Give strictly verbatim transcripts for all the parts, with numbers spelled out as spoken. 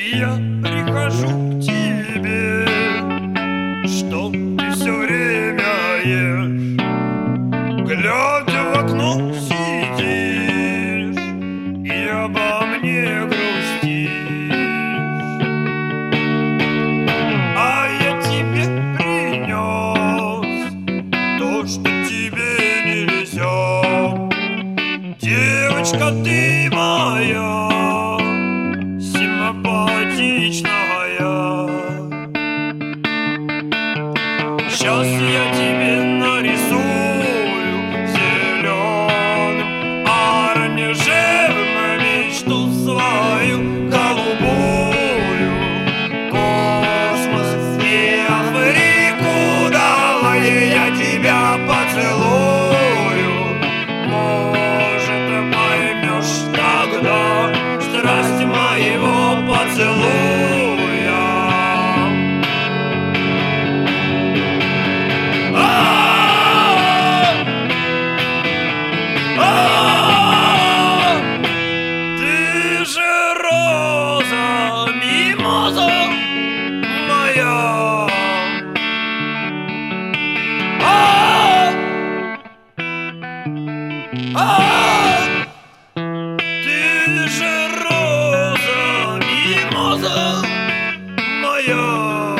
Я прихожу к тебе, что ты все время ешь, глядя в окно сидишь и обо мне грустишь. А я тебе принес то, что тебе нельзя. Девочка, ты моя симпатичная. Сейчас я тебе нарисую зеленым оранжевым мечту свою голубую, космос и Африку. Давай я тебя поцелую. Может, поймешь тогда страсть моего поцелуя. Ты же роза, мимоза моя. А, а, ты же роза, мимоза моя.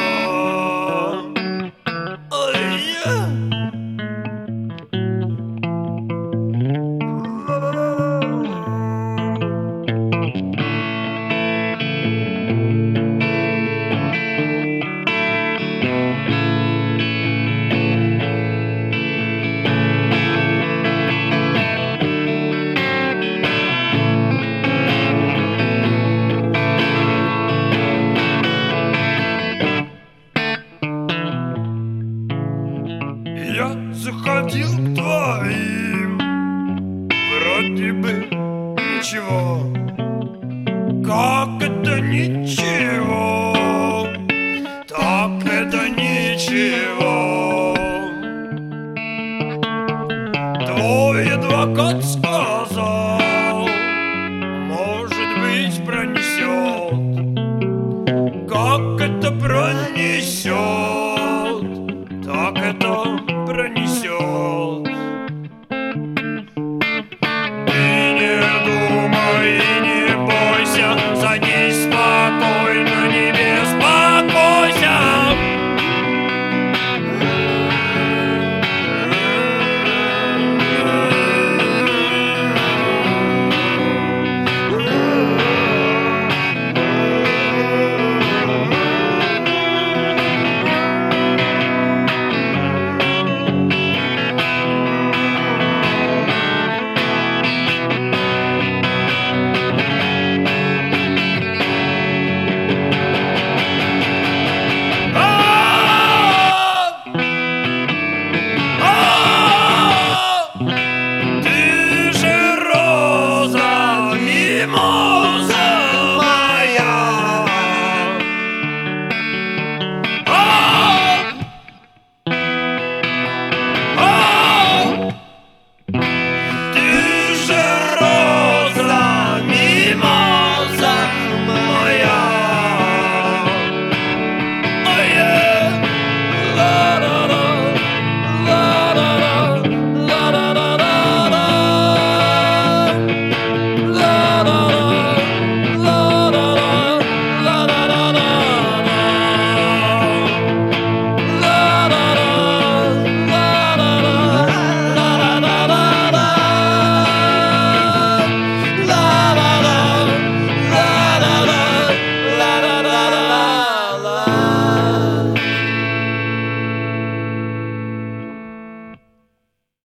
Ой-я. Я заходил к твоим, вроде бы ничего. Как это ничего?